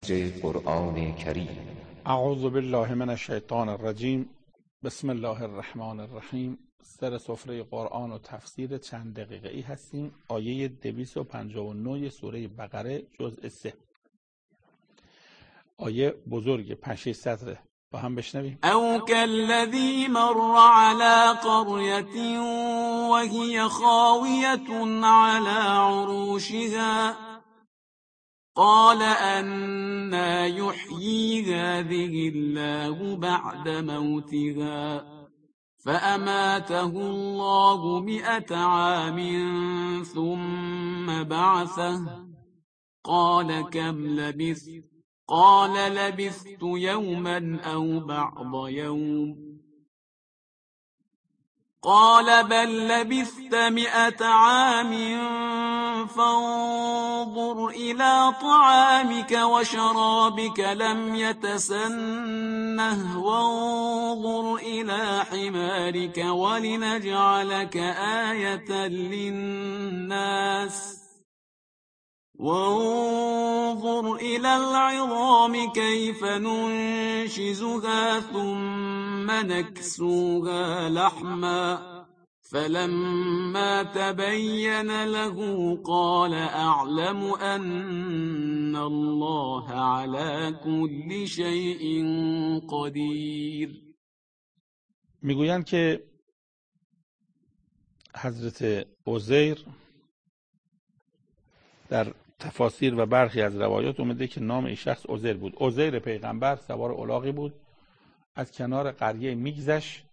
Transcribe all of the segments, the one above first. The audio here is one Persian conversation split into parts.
قرآن کریم. اعوذ بالله من الشیطان الرجیم. بسم الله الرحمن الرحیم. سر سفره قرآن و تفسیر چند دقیقه‌ای هستیم. آیه 259 سوره بقره جزء 3. آیه بزرگ 5-6 سطره، با هم بشنویم. او كالذي مر على قرية وهي خاوية على عروشها قال أنى يحيي هذه الله بعد موتها فأماته الله 100 عام ثم بعثه قال كم لبثت قال لبثت يوما أو بعض يوم قال بل لبثت 100 عام فانظر إلى طعامك وشرابك لم يتسنه وانظر إلى حمارك ولنجعلك آية للناس وانظر إلى العظام كيف ننشزها ثم نكسوها لحما فلما تبين له قال أعلم أن الله على كل شيء قدير. میگویند که حضرت عزیر در تفاسیر و برخی از روایات اومده که نام این شخص عزیر بود. عزیر پیغمبر سوار الاغی بود، از کنار قریه میگذشت،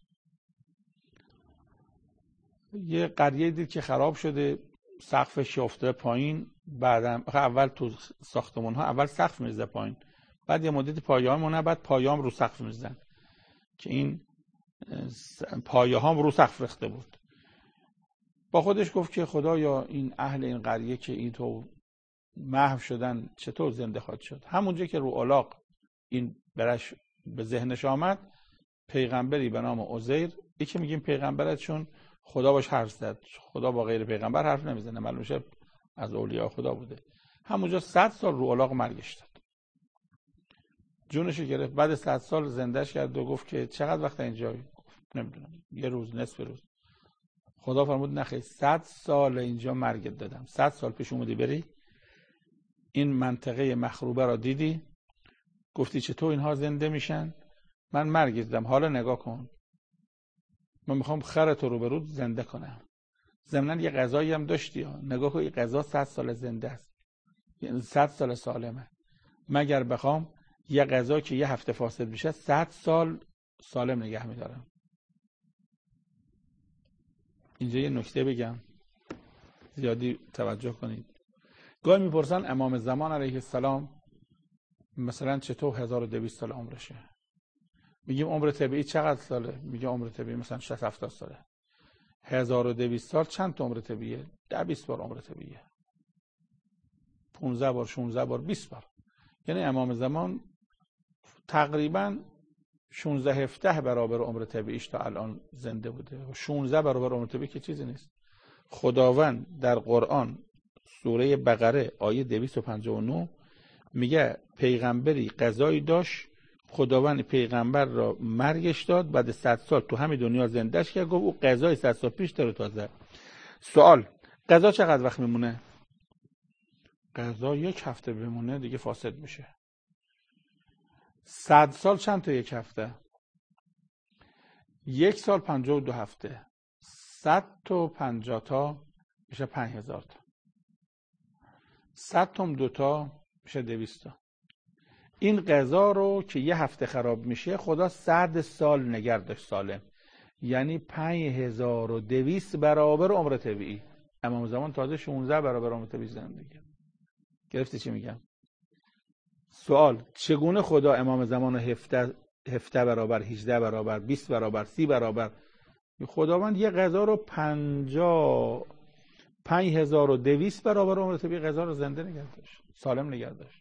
یه قریه دید که خراب شده، سقفش افتاده پایین. بعدم اول تو ساختمان ها اول سقف میزده پایین، بعد یه مدت پایه ها مونه، بعد پایه هم رو سقف میزدن که این پایه هم رو سقف ریخته بود. با خودش گفت که خدایا این اهل این قریه که این تو محو شدن چطور زنده خواهد شد؟ همونجا که رو الاغ این برش به ذهنش آمد، پیغمبری به نام عزیر، یکی میگیم پیغمبره چون خدا باش حرف زد، خدا با غیر پیغمبر حرف نمیزنه، معلوم شه از اولیاء خدا بوده. همونجا 100 سال رو الاغ مرگش داد، جونش گرفت. بعد 100 سال زندهش کرد و گفت که چقدر وقت اینجا؟ نمیدونم، یه روز، نصف روز. خدا فرمود نخیر، 100 سال اینجا مرگت دادم. 100 سال پیش اومدی بری این منطقه مخروبه را دیدی، گفتی چطور اینها زنده میشن؟ من مرگت دادم، حالا نگاه کن، من میخوام خرت رو به رود زنده کنم. ضمناً یه غذایی هم داشتی ها. نگاه کن این غذا 100 سال زنده است، یعنی 100 سال سالمه. مگر بخوام یه غذا که یه هفته فاسد میشه 100 سال سالم نگه میدارم. اینجا یه نکته بگم، زیادی توجه کنید. گاهی میپرسن امام زمان علیه السلام مثلا چطور 1200 سال عمرشه؟ میگیم عمر طبیعی چقدر ساله؟ میگه عمر طبیعی مثلا 60-70 ساله. 1200 سال چند تا عمر طبیعیه؟ 10-20 بار عمر طبیعیه، 15 بار 16 بار 20 بار. یعنی امام زمان تقریبا 16-17 برابر عمر طبیعیش تا الان زنده بوده. 16 برابر عمر طبیعی که چیزی نیست. خداوند در قرآن سوره بقره آیه 259 میگه پیغمبری قضایی داشت، خداوند پیغمبر را مرگش داد، بعد 100 سال تو همین دنیا زندهش کرد، گفت او قضای 100 سال پیش داره تازه. سوال، قضا چقدر وقت میمونه؟ قضا 1 هفته بمونه دیگه فاسد میشه. 100 سال چند تا 1 هفته؟ 1 سال 52 هفته. 100 تا 50 تا میشه 5000 تا. 100 تا 2 تا میشه 200 تا. این قضا رو که 1 هفته خراب میشه خدا 100 سال نگه داشت سالم، یعنی 5200 برابر عمر طبیعی. امام زمان تازه 16 برابر عمر طبیعی زندگی. گرفتی چی میگم؟ سوال، چگونه خدا امام زمان رو 17 برابر 18 برابر 20 برابر 30 برابر؟ خداوند یه قضا رو 5200 برابر عمر طبیعی قضا رو زنده نگه داشت، سالم نگه داشت.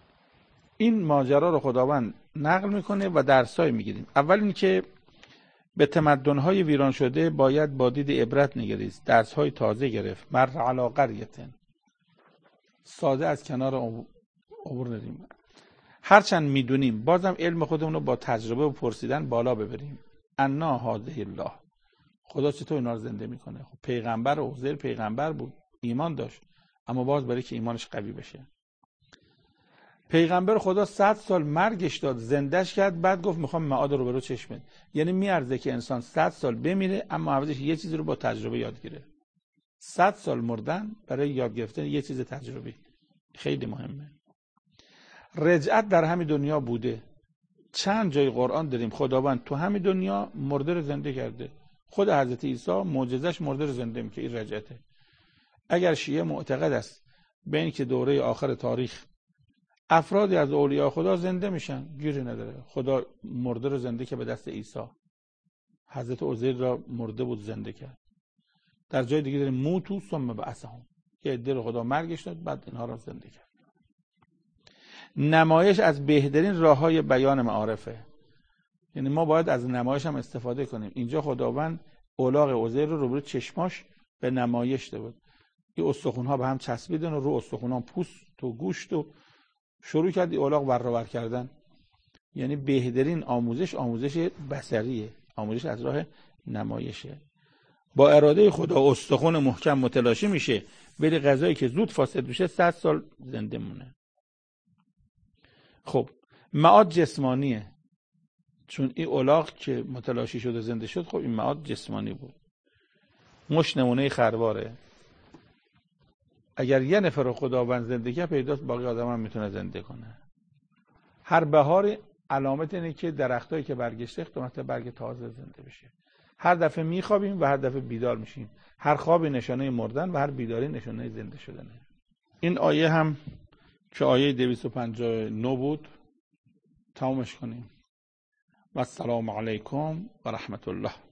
این ماجرا رو خداوند نقل میکنه و درسای میگیریم. اول این که به تمدن‌های ویران شده باید با دید عبرت نگریست، درس‌های تازه گرفت. مر علی قریة، ساده از کنار عبور نریم. هرچند میدونیم بازم علم خودمون رو با تجربه و پرسیدن بالا ببریم. انا هذه الله، خدا چطور اینا رو زنده میکنه؟ خب پیغمبر عزیر پیغمبر بود، ایمان داشت، اما باز برای که ایمانش قوی بشه. پیغمبر خدا 100 سال مرگش داد، زندهش کرد، بعد گفت میخوام معاد رو برو چشمت. یعنی میارزه که انسان 100 سال بمیره اما عوضش یه چیزی رو با تجربه یاد گیره. 100 سال مردن برای یاد گرفتن یه چیز تجربی خیلی مهمه. رجعت در همین دنیا بوده. چند جای قرآن داریم خداوند تو همین دنیا مرده رو زنده کرده. خود حضرت عیسی معجزش مرده رو زنده میکنه. این رجعته. اگر شیعه معتقد است به این که دوره آخر تاریخ افرادی از اولیاء خدا زنده میشن، گیری نداره. خدا مرده رو زنده که به دست عیسی. حضرت عزیر را مرده بود زنده کرد. در جای دیگه داریم موتو ثم بعثهم، که عده رو خدا مرگش داد بعد اینها را زنده کرد. نمایش از بهترین راههای بیان معارفه. یعنی ما باید از نمایش هم استفاده کنیم. اینجا خداوند اولاغ عزیر رو روبروی چشماش به نمایش داد. این استخوان‌ها به هم چسبیدن و رو استخوان‌ها پوست و گوشت و شروع کرد اولاغ برآور کردن. یعنی بهترین آموزش بصریه، آموزش از راه نمایشه. با اراده خدا استخوان محکم متلاشی میشه، ولی غذایی که زود فاسد میشه 100 سال زنده مونه. خب معاد جسمانیه، چون این اولاغ که متلاشی شد و زنده شد، خب این معاد جسمانی بود. مش نمونه خرواره. اگر یه نفر رو خداوند زندگی پیداست، باقی آدم هم میتونه زنده کنه. هر بهار علامت اینه که درختایی که برگشته احتمالاً برگ تازه زنده بشه. هر دفعه میخوابیم و هر دفعه بیدار میشیم. هر خوابی نشانه مردن و هر بیداری نشانه زنده شدنه. این آیه هم که آیه 259 بود تمامش کنیم. و السلام علیکم و رحمت الله.